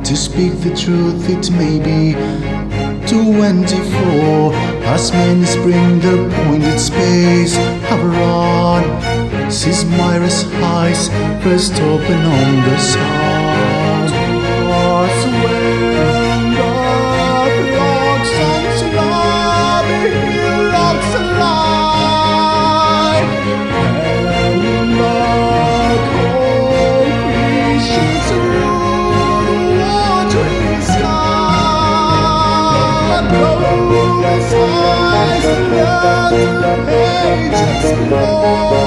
To speak the truth, it may be 24. As men spring their pointed space abroad, sees Myra's eyes first open on the sod. Was when the flocks on Slobby Hillocks alive, and the cold creatures rule the watery sky. Those eyes let the page explore,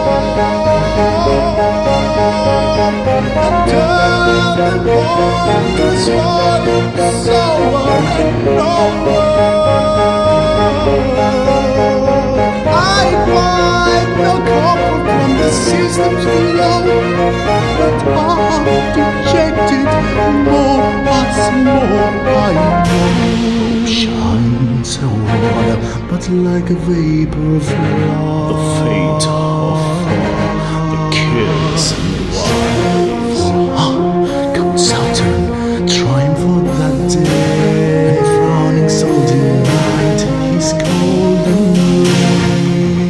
and turn the wonders for sour and I find no comfort from the systems below, but I'm dejected more and more. I know shines a water, but like a vapor of love. The fate of the kids and the wives. Count Saturn, trying for that day, and frowning salty night, his golden ray.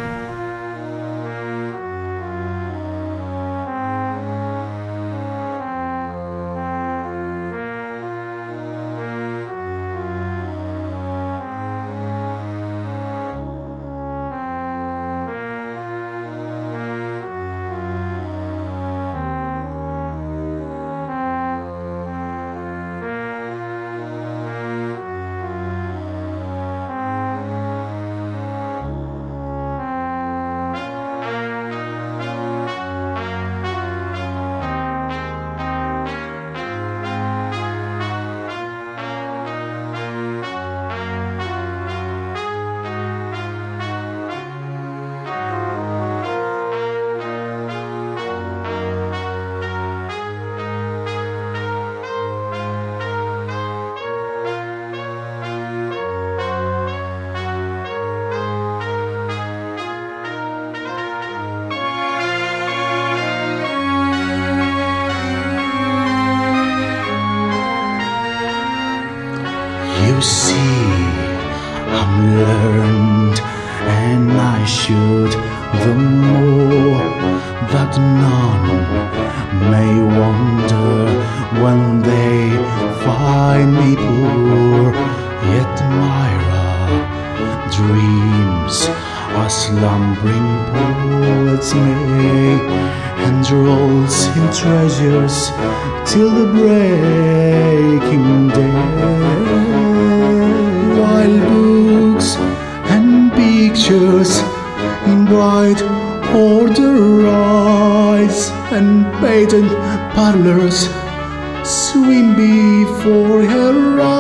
You see, I'm learned, and I should the more, that none may wonder when they find me poor. Yet Myra dreams as slumbering poets may, and rolls in treasures till the breaking day. While books and pictures in bright order rise, and patent parlors swim before her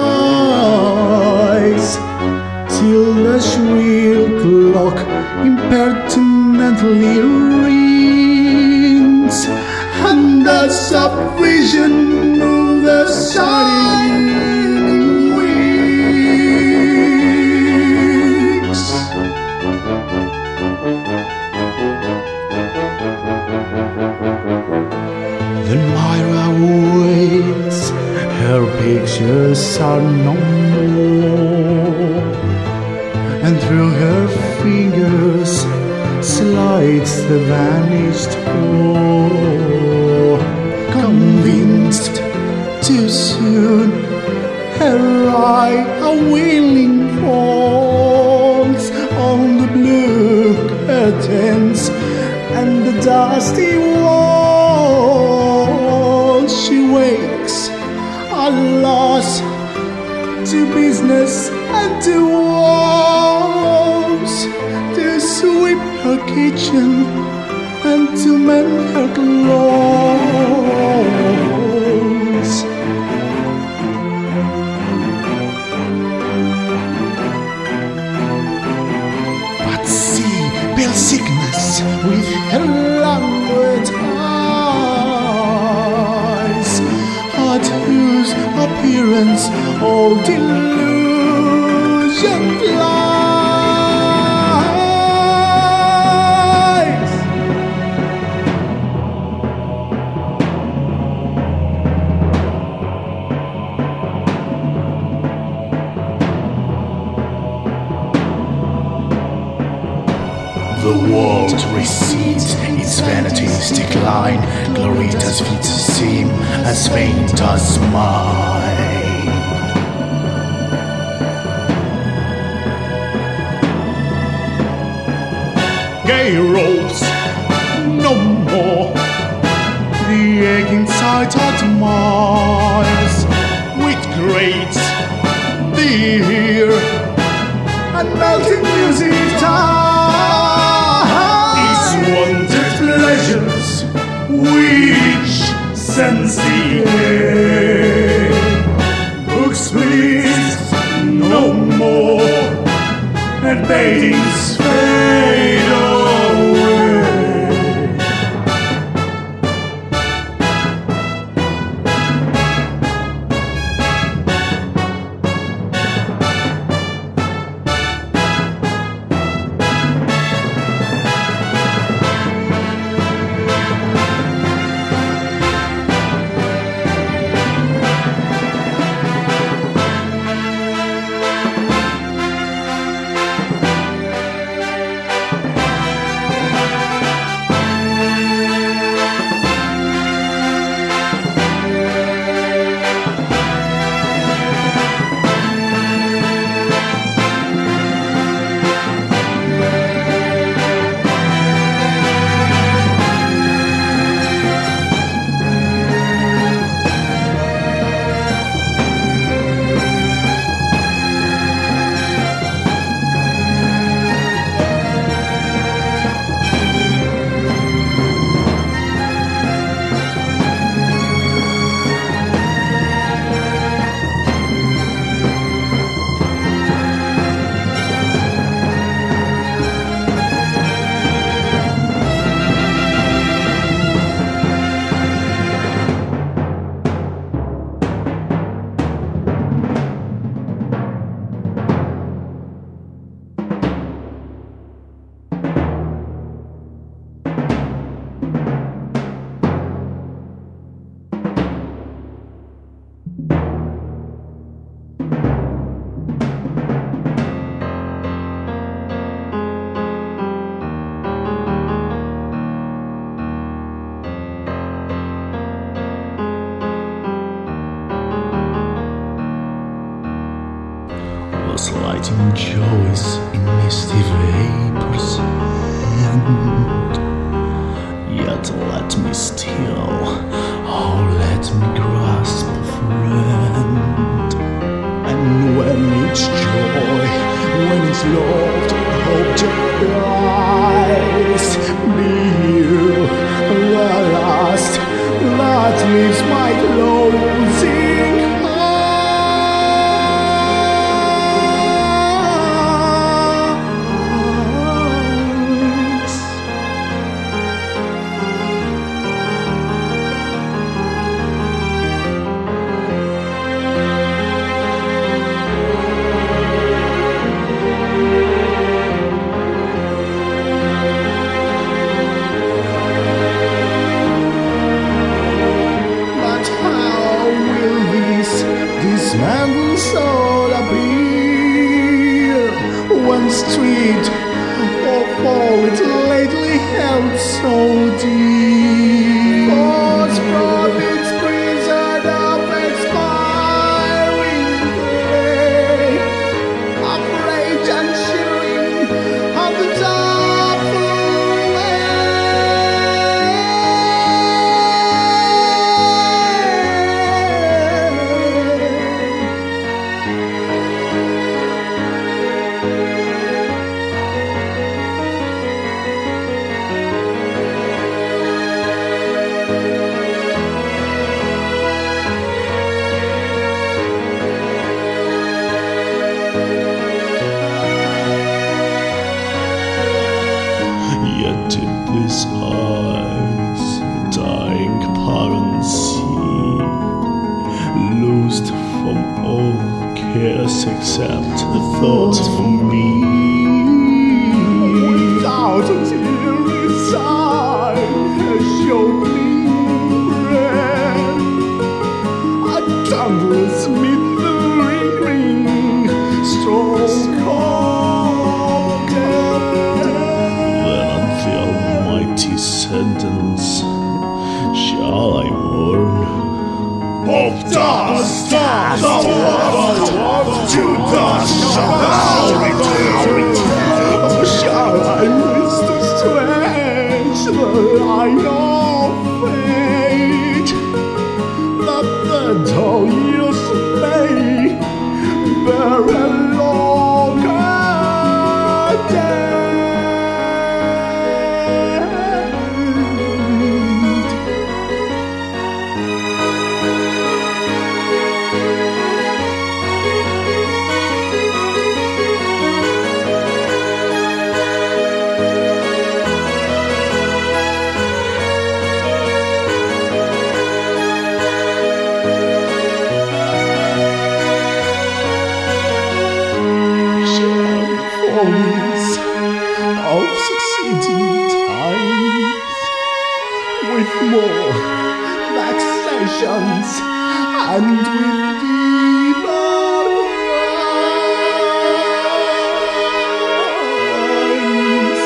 eyes, till the shrill clock impertinently rings, and the sub-vision of the shining wings. Then Myra waits, her pictures are no more, and through her fingers slides the vanished ore. Convinced too soon, her eye a willing falls on the blue curtains and the dusty walls. She wakes, alas, to business and to woes, to sweep her kitchen and to mend her clothes. But see pale sickness with her languid eyes, at whose appearance all delusion flies. the world recedes, its vanities decline, Glorieta's feet seem as faint as mine. Gay robes, no more, the aching sight admires, with grades, the ear, and melting music ties, wanted pleasures which sense the air. Books please no more, and paintings fade away. Lighting joys in misty vapors, and yet let me still, oh let me grasp a friend. And when it's joy, when it's loved, hope to rise, be you the last that leaves my closing. Dismantled soul appear when street of all it lately held so deep. False prophets prison of expiring day, of rage and shivering of the doubtful way. Yet in these eyes, dying parents see, loosed from all cares except the thoughts for me. Without a tear inside, showed me breath, a tongueless smithery ring, strong cold death. dust, the world to dust shall return. Shall I miss the strange, the light of fate, that the dull years may bear a longer day? Of succeeding times, with more vexations and with deeper crimes,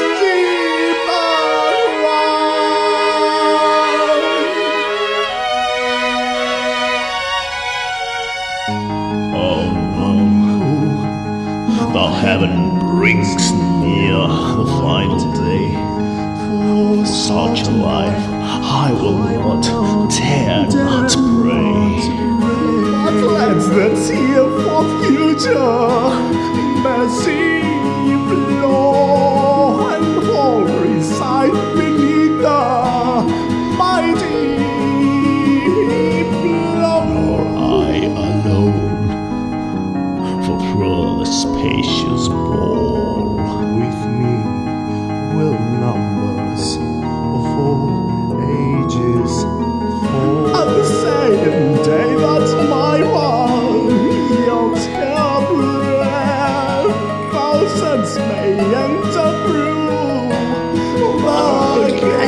Oh no, the heaven brings near the final day. For such a life I will not, dare not pray. but let the tear for future mercy flow and all reside beneath the mighty blow. I alone fulfill the spacious ball. With me will numbers of all ages fall. On the same day that my one yields her breath, thousands may enter through the gate.